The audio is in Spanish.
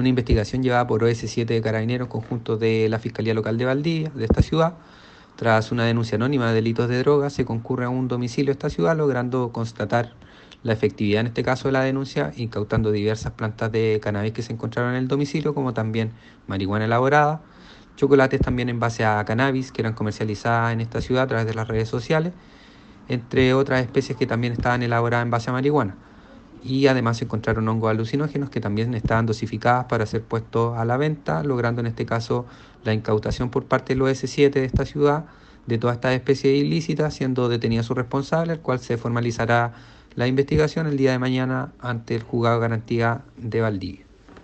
una investigación llevada por OS7 de Carabineros, conjunto de la Fiscalía Local de Valdivia, de esta ciudad. Tras una denuncia anónima de delitos de droga, se concurre a un domicilio de esta ciudad, logrando constatar la efectividad en este caso de la denuncia, incautando diversas plantas de cannabis que se encontraron en el domicilio, como también marihuana elaborada, chocolates también en base a cannabis que eran comercializadas en esta ciudad a través de las redes sociales, entre otras especies que también estaban elaboradas en base a marihuana. Y además se encontraron hongos alucinógenos que también estaban dosificadas para ser puestos a la venta, logrando en este caso la incautación por parte del OS7 de esta ciudad de todas estas especies ilícitas, siendo detenido su responsable, el cual se formalizará la investigación el día de mañana ante el juzgado de garantía de Valdivia.